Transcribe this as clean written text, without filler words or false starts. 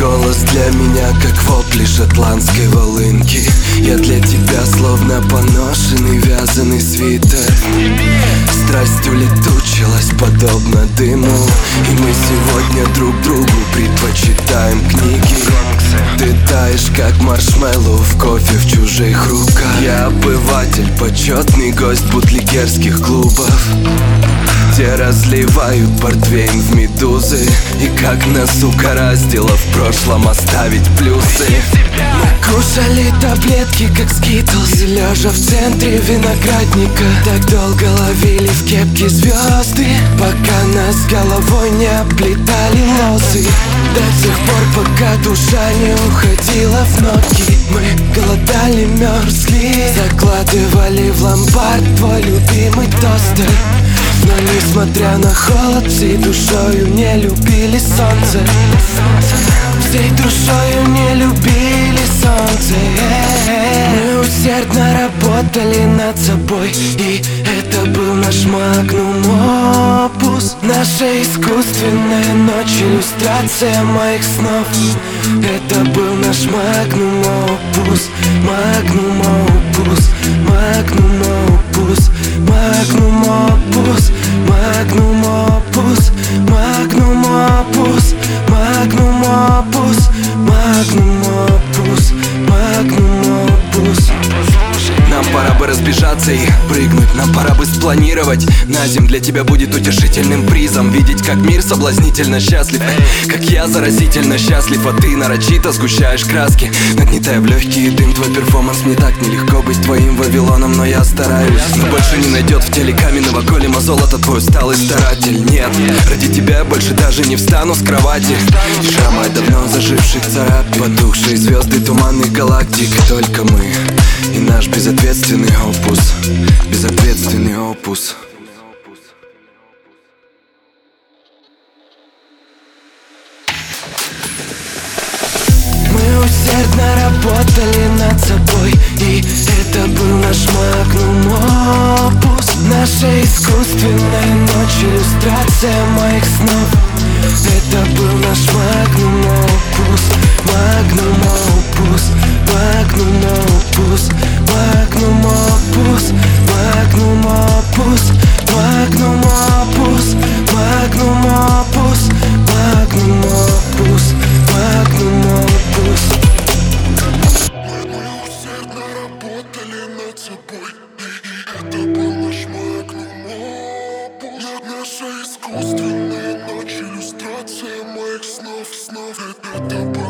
голос для меня как вопли шотландской волынки. Я для тебя словно поношенный вязаный свитер. Страсть улетучилась подобно дыму, и мы сегодня друг другу предпочитаем книги. Ты таешь как маршмеллоу в кофе в чужих руках. Я обыватель, почетный гость бутлегерских клубов, где разливают портвейн в медузы. И как нас угораздило в прошлом оставить плюсы. Мы кушали таблетки, как скитлс, лежа в центре виноградника. Так долго ловили в кепке звезды, пока нас головой не облетали лозы. До тех пор, пока душа не уходила в ноги. Мы голодали, мерзли, закладывали в ломбард твой любимый тостер. Но несмотря на холод, всей душою не любили солнце. Всей душою не любили солнце. Мы усердно работали над собой, и это был наш магнум опус. Наша искусственная ночь, иллюстрация моих снов. Это был наш магнум опус. Магнум опус. Магнум опус. Магнум опус. Магнум опус. Магнум опус. Магнум опус. Магнум опус. Магнум опус. Нам пора бы разбежаться и прыгнуть. Нам пора бы спланировать на землю. Для тебя будет утешительным призом видеть, как мир соблазнительно счастлив, как я заразительно счастлив, а ты нарочито сгущаешь краски, нагнетая в легкий дым твой перформанс. Мне так нелегко быть твоим Вавилоном, но я стараюсь. Но больше не найдет в теле каменного голема золото твой усталый старатель. Нет, ради тебя я больше даже не встану с кровати. Шрамы от давно заживших царапин, потухшие звезды туманных галактик. Только мы и наш безответственный опус. Безответственный опус. Мы усердно работали над собой, и это был наш магнум опус. Наша искусственная ночь, иллюстрация моих снов. Это был наш магнум опус. Магнум опус. Магнум опус. Магнум опус. Магнум опус. Магнум опус. Магнум опус. Магнум опус. Магнум опус. Мы усердно работали над собой, и это был наш магнум опус. Наша искусственная ночь, иллюстрация моих снов. Это был